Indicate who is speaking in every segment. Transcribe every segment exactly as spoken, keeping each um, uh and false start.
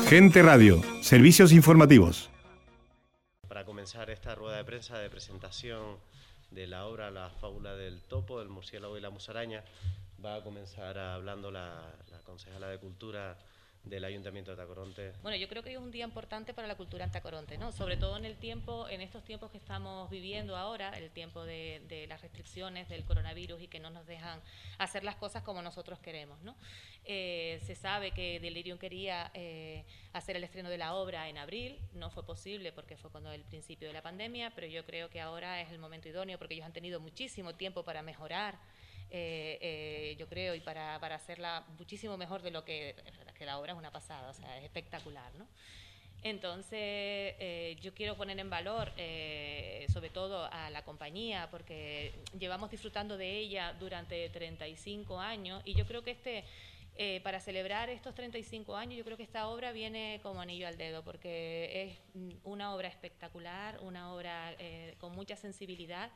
Speaker 1: Gente Radio, servicios informativos.
Speaker 2: Para comenzar esta rueda de prensa de presentación de la obra La fábula del topo, del murciélago y la musaraña, va a comenzar hablando la, la concejala de Cultura del Ayuntamiento de Tacoronte.
Speaker 3: Bueno, yo creo que es un día importante para la cultura en Tacoronte, ¿no? Sobre todo en el tiempo, en estos tiempos que estamos viviendo ahora, el tiempo de, de las restricciones del coronavirus y que no nos dejan hacer las cosas como nosotros queremos, ¿no? Eh, se sabe que Delirium quería eh, hacer el estreno de la obra en abril, no fue posible porque fue cuando el principio de la pandemia, pero yo creo que ahora es el momento idóneo porque ellos han tenido muchísimo tiempo para mejorar. Eh, eh, yo creo, y para, para hacerla muchísimo mejor de lo que, que la obra es una pasada, o sea, es espectacular, ¿no? Entonces, eh, yo quiero poner en valor, eh, sobre todo a la compañía, porque llevamos disfrutando de ella durante treinta y cinco años, y yo creo que este, eh, para celebrar estos treinta y cinco años, yo creo que esta obra viene como anillo al dedo, porque es una obra espectacular, una obra eh, con mucha sensibilidad.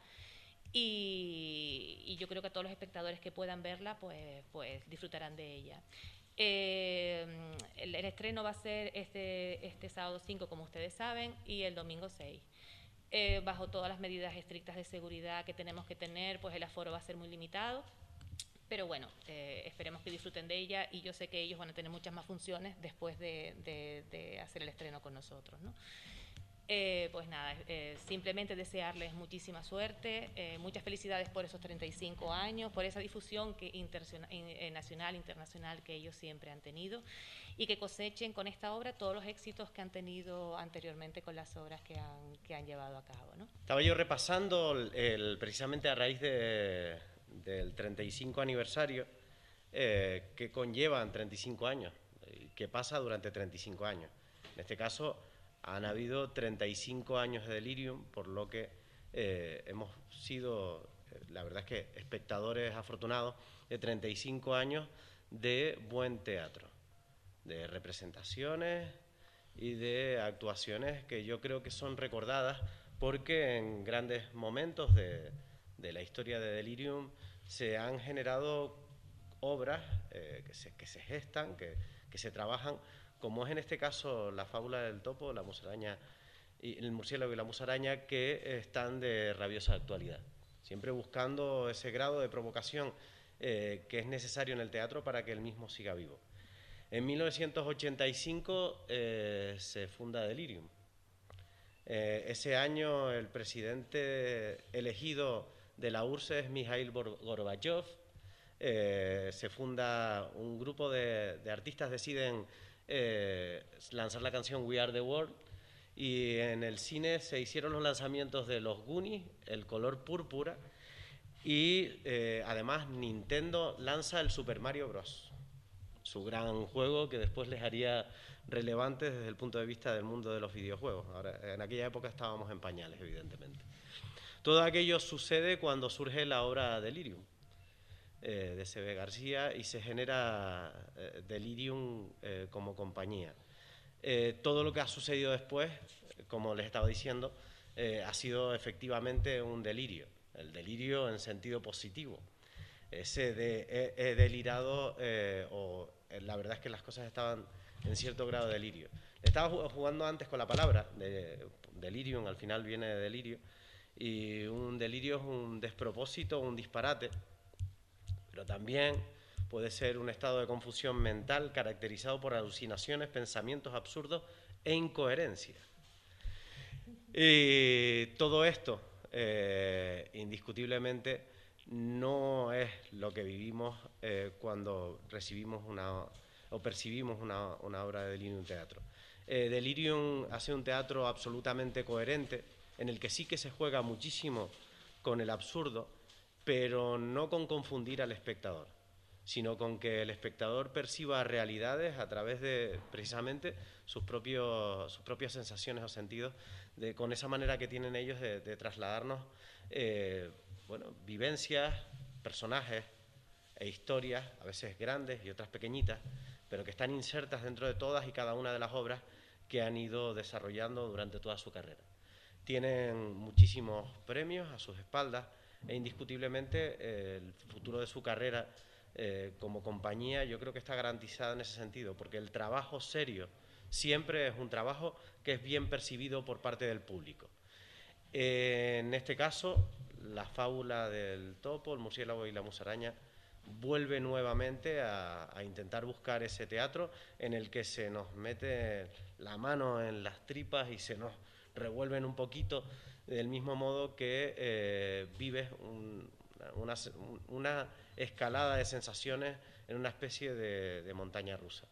Speaker 3: Y, y yo creo que todos los espectadores que puedan verla pues, pues disfrutarán de ella. Eh, el, el estreno va a ser este, este sábado cinco, como ustedes saben, y el domingo seis. Eh, bajo todas las medidas estrictas de seguridad que tenemos que tener, pues el aforo va a ser muy limitado. Pero bueno, eh, esperemos que disfruten de ella y yo sé que ellos van a tener muchas más funciones después de, de, de hacer el estreno con nosotros, ¿no? Eh, pues nada, eh, simplemente desearles muchísima suerte, eh, muchas felicidades por esos treinta y cinco años, por esa difusión que eh, nacional, internacional que ellos siempre han tenido y que cosechen con esta obra todos los éxitos que han tenido anteriormente con las obras que han, que han llevado a cabo, ¿no?
Speaker 2: Estaba yo repasando el, el, precisamente a raíz de, del treinta y cinco aniversario eh, que conllevan treinta y cinco años, que pasa durante treinta y cinco años. En este caso han habido treinta y cinco años de Delirium, por lo que eh, hemos sido, la verdad es que espectadores afortunados de treinta y cinco años de buen teatro, de representaciones y de actuaciones que yo creo que son recordadas porque en grandes momentos de, de la historia de Delirium se han generado obras eh, que, se, que se gestan, que, que se trabajan, como es en este caso la fábula del topo, la musaraña y el murciélago y la musaraña, que están de rabiosa actualidad, siempre buscando ese grado de provocación eh, que es necesario en el teatro para que el mismo siga vivo. En mil novecientos ochenta y cinco eh, se funda Delirium. Eh, ese año el presidente elegido de la U R S S es Mikhail Gorbachev. Eh, se funda un grupo de, de artistas, deciden Eh, lanzar la canción We Are the World, y en el cine se hicieron los lanzamientos de los Goonies, El color púrpura, y eh, además Nintendo lanza el Super Mario Bros., su gran juego que después les haría relevantes desde el punto de vista del mundo de los videojuegos. Ahora, en aquella época estábamos en pañales, evidentemente. Todo aquello sucede cuando surge la obra Delirium Eh, de C B García y se genera eh, Delirium eh, como compañía. Eh, todo lo que ha sucedido después, como les estaba diciendo, eh, ha sido efectivamente un delirio, el delirio en sentido positivo. Ese de he, he delirado, eh, o eh, la verdad es que las cosas estaban en cierto grado de delirio. Estaba jugando antes con la palabra, de, delirium, al final viene de delirio, y un delirio es un despropósito, un disparate, pero también puede ser un estado de confusión mental caracterizado por alucinaciones, pensamientos absurdos e incoherencia. Y todo esto, eh, indiscutiblemente, no es lo que vivimos eh, cuando recibimos una, o percibimos una, una obra de Delirium Teatro. Eh, Delirium hace un teatro absolutamente coherente, en el que sí que se juega muchísimo con el absurdo, pero no con confundir al espectador, sino con que el espectador perciba realidades a través de, precisamente, sus, propios, sus propias sensaciones o sentidos, de, con esa manera que tienen ellos de, de trasladarnos eh, bueno, vivencias, personajes e historias, a veces grandes y otras pequeñitas, pero que están insertas dentro de todas y cada una de las obras que han ido desarrollando durante toda su carrera. Tienen muchísimos premios a sus espaldas, e indiscutiblemente eh, el futuro de su carrera eh, como compañía yo creo que está garantizado en ese sentido, porque el trabajo serio siempre es un trabajo que es bien percibido por parte del público. Eh, en este caso, la fábula del topo, el murciélago y la musaraña vuelve nuevamente a, a intentar buscar ese teatro en el que se nos mete la mano en las tripas y se nos revuelven un poquito, del mismo modo que eh, vives un, una, una escalada de sensaciones en una especie de, de montaña rusa.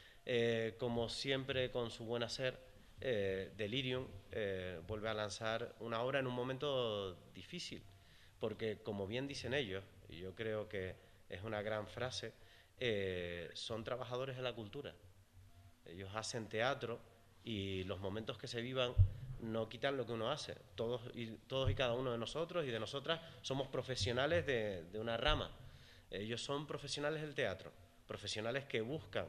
Speaker 2: Eh, como siempre, con su buen hacer, eh, Delirium eh, vuelve a lanzar una obra en un momento difícil, porque, como bien dicen ellos, y yo creo que es una gran frase, eh, son trabajadores de la cultura. Ellos hacen teatro y los momentos que se vivan no quitan lo que uno hace. Todos y, todos y cada uno de nosotros y de nosotras somos profesionales de, de una rama. Ellos son profesionales del teatro, profesionales que buscan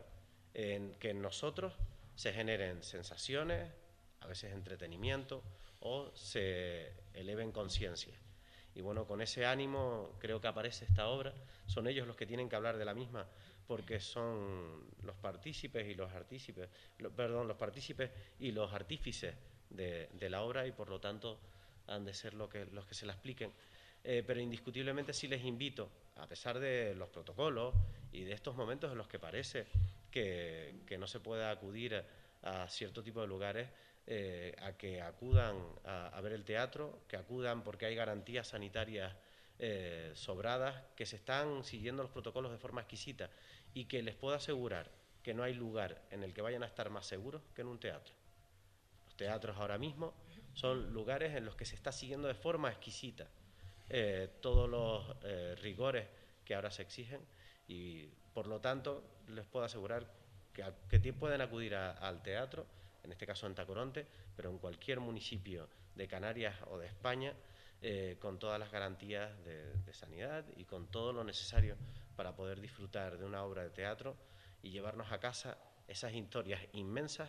Speaker 2: en que en nosotros se generen sensaciones, a veces entretenimiento, o se eleven conciencias. Y bueno, con ese ánimo creo que aparece esta obra. Son ellos los que tienen que hablar de la misma, porque son los partícipes y los artícipes, lo, perdón, los partícipes y los artífices de, de la obra, y por lo tanto han de ser lo que, los que se la expliquen. Eh, pero indiscutiblemente sí les invito, a pesar de los protocolos y de estos momentos en los que parece que, que no se pueda acudir a, a cierto tipo de lugares, eh, a que acudan a, a ver el teatro, que acudan porque hay garantías sanitarias eh, sobradas, que se están siguiendo los protocolos de forma exquisita, y que les puedo asegurar que no hay lugar en el que vayan a estar más seguros que en un teatro. Los teatros ahora mismo son lugares en los que se está siguiendo de forma exquisita eh, todos los eh, rigores que ahora se exigen, y por lo tanto les puedo asegurar que, a, que pueden acudir a, al teatro, en este caso en Tacoronte, pero en cualquier municipio de Canarias o de España, eh, con todas las garantías de, de sanidad y con todo lo necesario para poder disfrutar de una obra de teatro y llevarnos a casa esas historias inmensas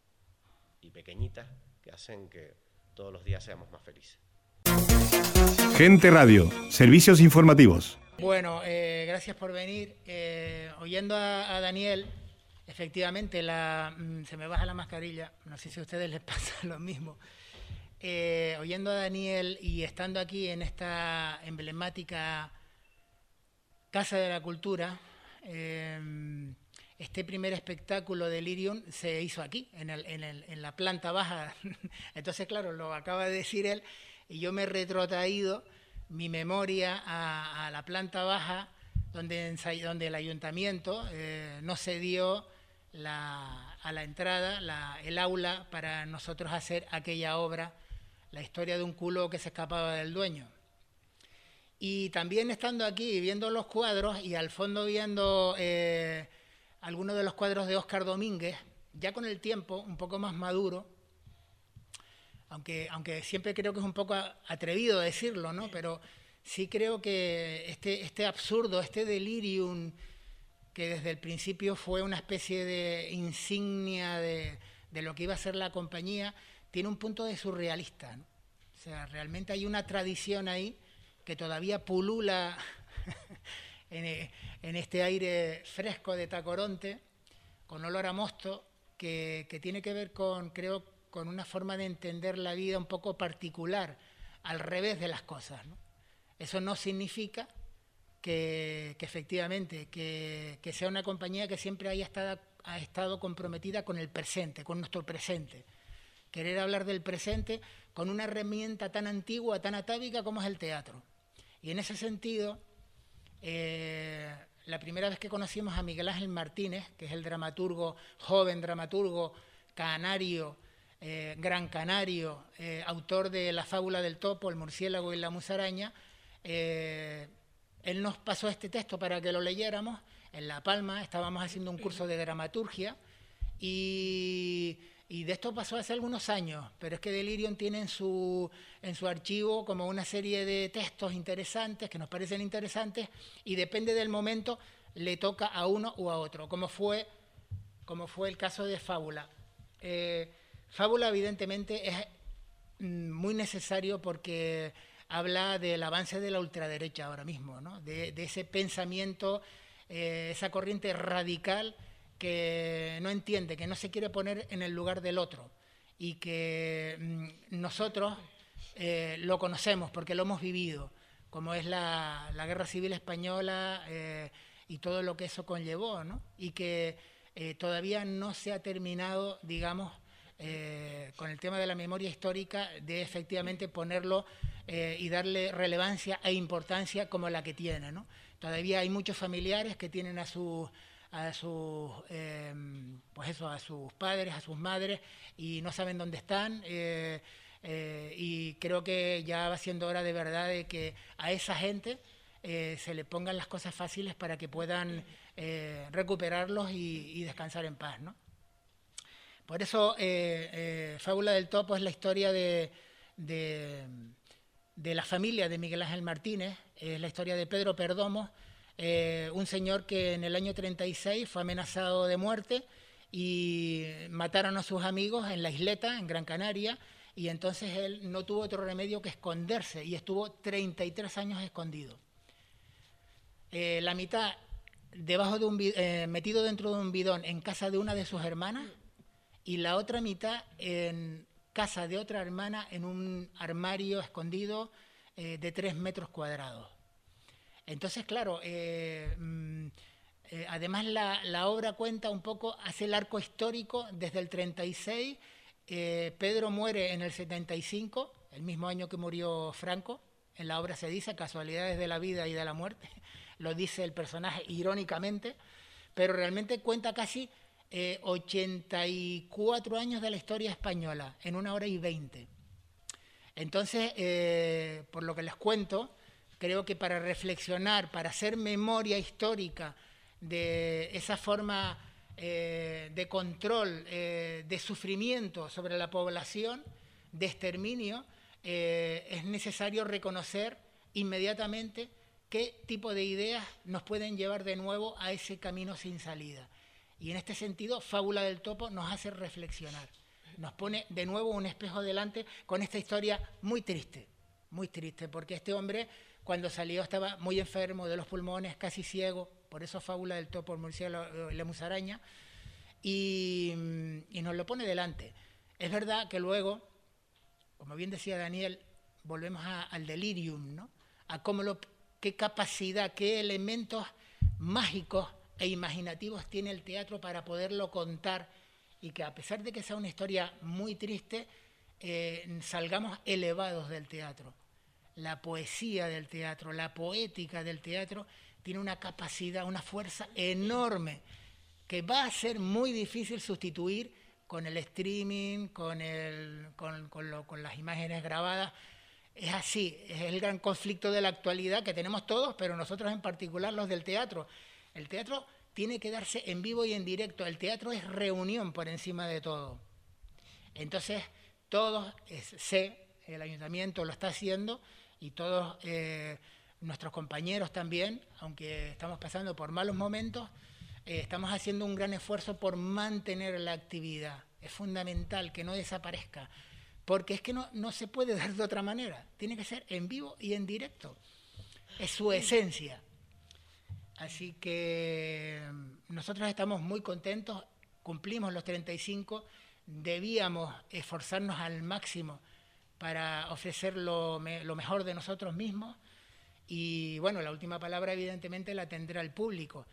Speaker 2: y pequeñitas que hacen que todos los días seamos más felices.
Speaker 1: Gente Radio, servicios informativos.
Speaker 4: Bueno, eh, gracias por venir. Eh, oyendo a, a Daniel, efectivamente, la, mm, se me baja la mascarilla, no sé si a ustedes les pasa lo mismo. Eh, oyendo a Daniel y estando aquí en esta emblemática Casa de la Cultura, eh, este primer espectáculo de Delirium se hizo aquí, en, el, en, el, en la planta baja. Entonces, claro, lo acaba de decir él, y yo me he retrotraído mi memoria a, a la planta baja, donde, donde el ayuntamiento eh, nos cedió la, a la entrada la, el aula para nosotros hacer aquella obra, la historia de un culo que se escapaba del dueño. Y también estando aquí viendo los cuadros y al fondo viendo eh, algunos de los cuadros de Óscar Domínguez, ya con el tiempo un poco más maduro, aunque, aunque siempre creo que es un poco atrevido decirlo, ¿no? Pero sí creo que este, este absurdo, este delirium, que desde el principio fue una especie de insignia de, de lo que iba a ser la compañía, tiene un punto de surrealista, ¿no? O sea, realmente hay una tradición ahí que todavía pulula en, en este aire fresco de Tacoronte, con olor a mosto, que, que tiene que ver con, creo, con una forma de entender la vida un poco particular, al revés de las cosas, ¿no? Eso no significa que, que efectivamente, que, que sea una compañía que siempre haya estado, ha estado comprometida con el presente, con nuestro presente. Querer hablar del presente con una herramienta tan antigua, tan atávica como es el teatro. Y en ese sentido, eh, la primera vez que conocimos a Miguel Ángel Martínez, que es el dramaturgo, joven dramaturgo, canario, eh, gran canario, eh, autor de La fábula del topo, El murciélago y la musaraña, eh, él nos pasó este texto para que lo leyéramos. En La Palma estábamos haciendo un curso de dramaturgia y... Y de esto pasó hace algunos años, pero es que Delirium tiene en su, en su archivo como una serie de textos interesantes, que nos parecen interesantes, y depende del momento, le toca a uno o a otro, como fue, como fue el caso de Fábula. Eh, Fábula, evidentemente, es muy necesario porque habla del avance de la ultraderecha ahora mismo, ¿no? de, de ese pensamiento, eh, esa corriente radical que no entiende, que no se quiere poner en el lugar del otro y que mmm, nosotros eh, lo conocemos porque lo hemos vivido, como es la, la Guerra Civil Española eh, y todo lo que eso conllevó, ¿no? Y que eh, todavía no se ha terminado, digamos, eh, con el tema de la memoria histórica, de efectivamente ponerlo eh, y darle relevancia e importancia como la que tiene, ¿no? Todavía hay muchos familiares que tienen a sus a sus eh, pues eso, a sus padres, a sus madres, y no saben dónde están. Eh, Eh, y creo que ya va siendo hora de verdad de que a esa gente eh, se le pongan las cosas fáciles para que puedan eh, recuperarlos y, y descansar en paz, ¿no? Por eso eh, eh, Fábula del Topo es la historia de, de, de la familia de Miguel Ángel Martínez, es la historia de Pedro Perdomo, eh, un señor que en el año treinta y seis fue amenazado de muerte y mataron a sus amigos en la isleta, en Gran Canaria. Y entonces él no tuvo otro remedio que esconderse y estuvo treinta y tres años escondido. Eh, la mitad debajo de un, eh, metido dentro de un bidón en casa de una de sus hermanas y la otra mitad en casa de otra hermana en un armario escondido eh, de tres metros cuadrados. Entonces, claro, eh, mm, eh, además la, la obra cuenta un poco, hace el arco histórico desde el treinta y seis. Eh, Pedro muere en el setenta y cinco, el mismo año que murió Franco. En la obra se dice casualidades de la vida y de la muerte, lo dice el personaje irónicamente, pero realmente cuenta casi eh, ochenta y cuatro años de la historia española en una hora y veinte. Entonces, eh, por lo que les cuento, creo que para reflexionar, para hacer memoria histórica de esa forma Eh, de control, eh, de sufrimiento sobre la población, de exterminio, eh, es necesario reconocer inmediatamente qué tipo de ideas nos pueden llevar de nuevo a ese camino sin salida. Y en este sentido, Fábula del Topo nos hace reflexionar, nos pone de nuevo un espejo delante con esta historia muy triste, muy triste, porque este hombre cuando salió estaba muy enfermo de los pulmones, casi ciego. Por eso Fábula del Topo, el murciélago y la musaraña, y, y nos lo pone delante. Es verdad que luego, como bien decía Daniel, volvemos a, al delirium, ¿no? A cómo lo, qué capacidad, qué elementos mágicos e imaginativos tiene el teatro para poderlo contar, y que a pesar de que sea una historia muy triste, eh, salgamos elevados del teatro. La poesía del teatro, la poética del teatro tiene una capacidad, una fuerza enorme que va a ser muy difícil sustituir con el streaming, con, el, con, con, lo, con las imágenes grabadas. Es así, es el gran conflicto de la actualidad que tenemos todos, pero nosotros en particular los del teatro. El teatro tiene que darse en vivo y en directo, el teatro es reunión por encima de todo. Entonces, todos, es, sé, el ayuntamiento lo está haciendo y todos... Eh, nuestros compañeros también, aunque estamos pasando por malos momentos, eh, estamos haciendo un gran esfuerzo por mantener la actividad. Es fundamental que no desaparezca, porque es que no, no se puede dar de otra manera. Tiene que ser en vivo y en directo. Es su esencia. Así que nosotros estamos muy contentos, cumplimos los treinta y cinco, debíamos esforzarnos al máximo para ofrecer lo, me, lo mejor de nosotros mismos. Y bueno, la última palabra evidentemente la tendrá el público,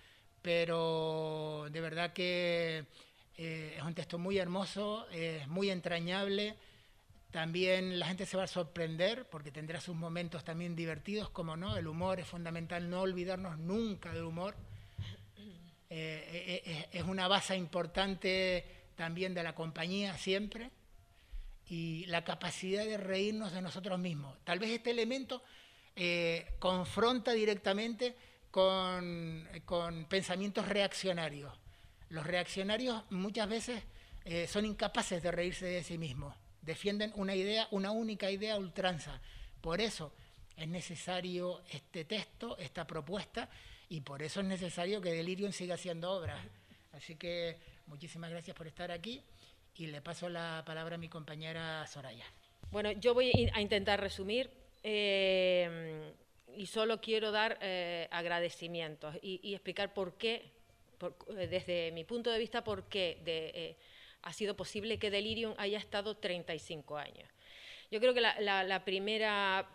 Speaker 4: pero de verdad que eh, es un texto muy hermoso, es muy entrañable. También la gente se va a sorprender porque tendrá sus momentos también divertidos, como no, el humor es fundamental, no olvidarnos nunca del humor. Eh, eh, es una base importante también de la compañía siempre, y la capacidad de reírnos de nosotros mismos. Tal vez este elemento Eh, confronta directamente con, con pensamientos reaccionarios. Los reaccionarios muchas veces eh, son incapaces de reírse de sí mismos, defienden una idea, una única idea a ultranza. Por eso es necesario este texto, esta propuesta, y por eso es necesario que Delirium siga haciendo obras. Así que muchísimas gracias por estar aquí y le paso la palabra a mi compañera Soraya.
Speaker 5: Bueno, yo voy a intentar resumir. Eh, y solo quiero dar eh, agradecimientos y, y explicar por qué, por, desde mi punto de vista, por qué de, eh, ha sido posible que Delirium haya estado treinta y cinco años. Yo creo que la, la, la primera,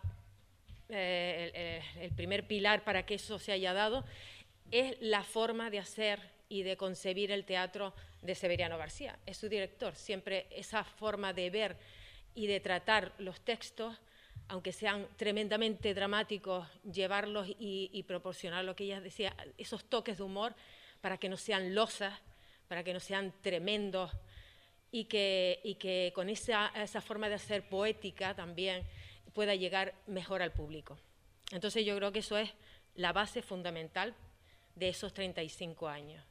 Speaker 5: eh, el, el primer pilar para que eso se haya dado es la forma de hacer y de concebir el teatro de Severiano García. Es su director. Siempre esa forma de ver y de tratar los textos, aunque sean tremendamente dramáticos, llevarlos y, y proporcionar lo que ella decía, esos toques de humor para que no sean losas, para que no sean tremendos, y que, y que con esa, esa forma de hacer poética también pueda llegar mejor al público. Entonces yo creo que eso es la base fundamental de esos treinta y cinco años.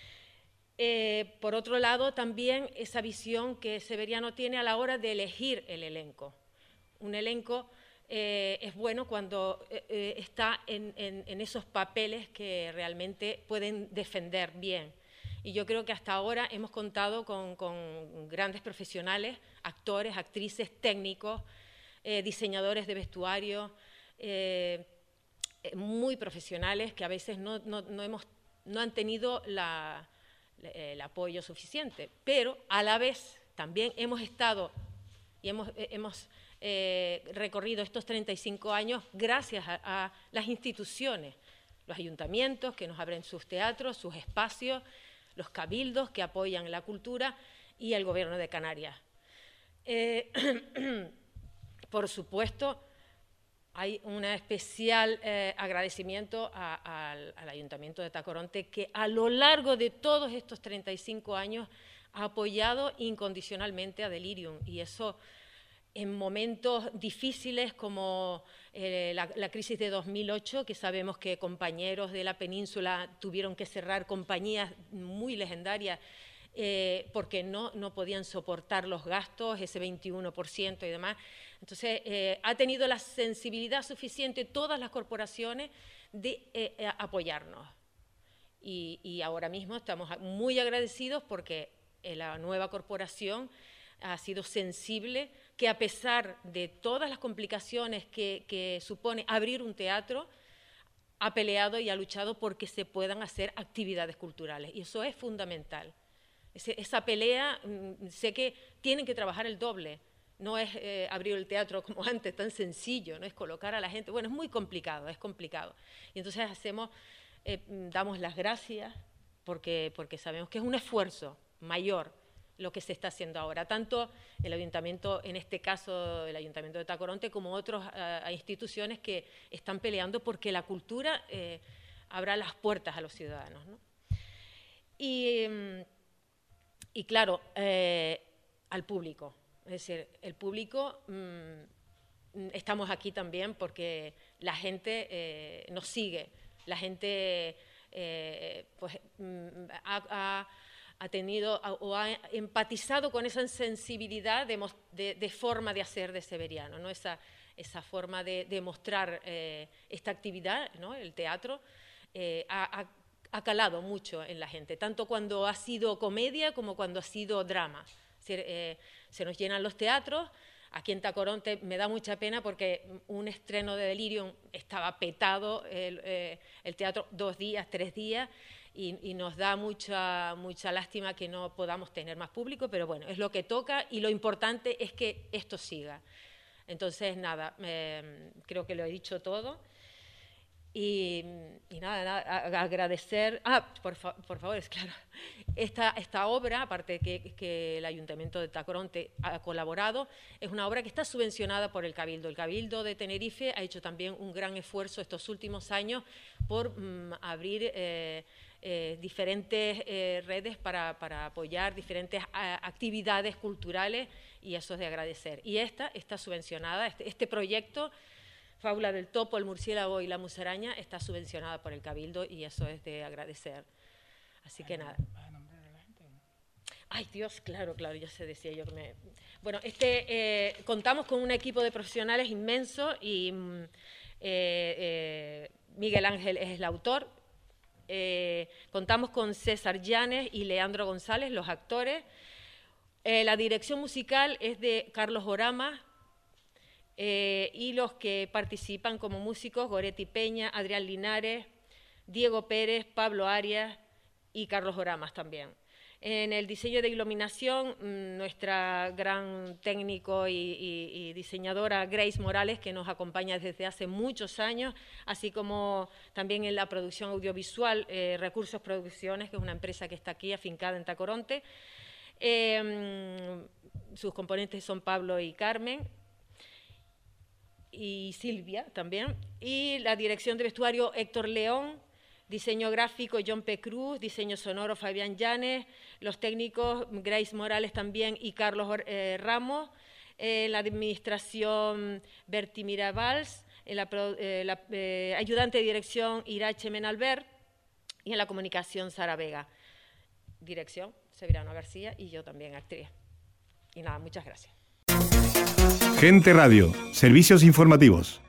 Speaker 5: Eh, por otro lado, también esa visión que Severiano tiene a la hora de elegir el elenco. Un elenco eh, es bueno cuando eh, está en, en, en esos papeles que realmente pueden defender bien. Y yo creo que hasta ahora hemos contado con, con grandes profesionales, actores, actrices, técnicos, eh, diseñadores de vestuario, eh, muy profesionales que a veces no, no, no, hemos, no han tenido la, el apoyo suficiente, pero a la vez también hemos estado y hemos, hemos eh, recorrido estos treinta y cinco años gracias a, a las instituciones, los ayuntamientos que nos abren sus teatros, sus espacios, los cabildos que apoyan la cultura y el Gobierno de Canarias. Eh, por supuesto, hay un especial eh, agradecimiento a, a, al, al Ayuntamiento de Tacoronte, que a lo largo de todos estos treinta y cinco años ha apoyado incondicionalmente a Delirium, y eso en momentos difíciles como eh, la, la crisis de dos mil ocho, que sabemos que compañeros de la península tuvieron que cerrar compañías muy legendarias eh, porque no, no podían soportar los gastos, ese veintiuno por ciento y demás. Entonces, eh, ha tenido la sensibilidad suficiente todas las corporaciones de eh, eh, apoyarnos. Y, y ahora mismo estamos muy agradecidos porque eh, la nueva corporación ha sido sensible, que a pesar de todas las complicaciones que, que supone abrir un teatro, ha peleado y ha luchado porque se puedan hacer actividades culturales. Y eso es fundamental. Ese, esa pelea, sé que tienen que trabajar el doble. No es eh, abrir el teatro como antes, tan sencillo, no es colocar a la gente. Bueno, es muy complicado, es complicado. Y entonces hacemos, eh, damos las gracias porque, porque sabemos que es un esfuerzo mayor lo que se está haciendo ahora, tanto el ayuntamiento, en este caso el Ayuntamiento de Tacoronte, como otras uh, instituciones que están peleando porque la cultura eh, abra las puertas a los ciudadanos, ¿no? Y, y claro, eh, al público, es decir, el público, mmm, estamos aquí también porque la gente eh, nos sigue, la gente eh, pues, mmm, ha, ha ha tenido o ha empatizado con esa sensibilidad de, de, de forma de hacer de Severiano, ¿no? esa, esa forma de, de mostrar eh, esta actividad, ¿no? El teatro, eh, ha, ha, ha calado mucho en la gente, tanto cuando ha sido comedia como cuando ha sido drama. Se, eh, se nos llenan los teatros. Aquí en Tacoronte me da mucha pena porque un estreno de Delirium estaba petado, el, eh, el teatro dos días, tres días, Y, y nos da mucha, mucha lástima que no podamos tener más público, pero bueno, es lo que toca y lo importante es que esto siga. Entonces, nada, eh, creo que lo he dicho todo. Y, y nada, nada, agradecer... Ah, por, fa, por favor, es claro, esta, esta obra, aparte de que, que el Ayuntamiento de Tacoronte ha colaborado, es una obra que está subvencionada por el Cabildo. El Cabildo de Tenerife ha hecho también un gran esfuerzo estos últimos años por mm, abrir... Eh, Eh, diferentes eh, redes para, para apoyar diferentes a, actividades culturales, y eso es de agradecer. Y esta está subvencionada, este, este proyecto, Fábula del Topo, el Murciélago y la Musaraña, está subvencionada por el Cabildo y eso es de agradecer. Así que nada.
Speaker 4: ¿Vas a nombrar a la gente o no?
Speaker 5: Ay, Dios, claro, claro, ya se decía yo que me... Bueno, este, eh, contamos con un equipo de profesionales inmenso y eh, eh, Miguel Ángel es el autor. Eh, contamos con César Llanes y Leandro González, los actores. Eh, la dirección musical es de Carlos Orama eh, y los que participan como músicos, Goretti Peña, Adrián Linares, Diego Pérez, Pablo Arias y Carlos Oramas también. En el diseño de iluminación, nuestra gran técnico y, y, y diseñadora Grace Morales, que nos acompaña desde hace muchos años, así como también en la producción audiovisual, eh, Recursos Producciones, que es una empresa que está aquí afincada en Tacoronte. Eh, sus componentes son Pablo y Carmen, y Silvia también. Y la dirección de vestuario, Héctor León. Diseño gráfico, John P. Cruz, diseño sonoro, Fabián Llanes, los técnicos, Grace Morales también y Carlos eh, Ramos, eh, la administración, Berti Mirabals, en la, eh, la eh, ayudante de dirección, Irache Menalver, y en la comunicación, Sara Vega. Dirección, Severano García, y yo también, actriz. Y nada, muchas gracias.
Speaker 1: Gente Radio, servicios informativos.